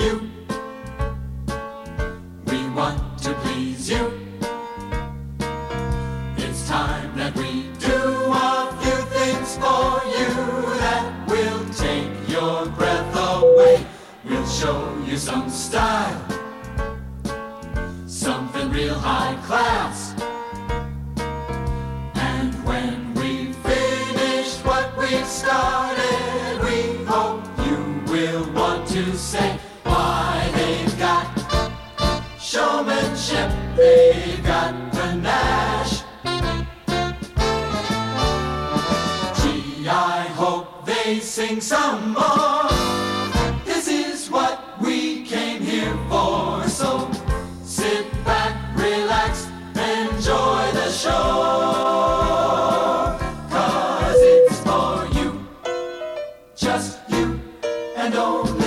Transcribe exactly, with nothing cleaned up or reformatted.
you. We want to please you. It's time that we do a few things for you that will take your breath away. We'll show you some style, something real high class. And when we've finished what we've started, we hope you will want to say why they've got showmanship, they've got panache. Gee, I hope they sing some more. This is what we came here for. So sit back, relax, enjoy the show. 'Cause it's for you, just you, and only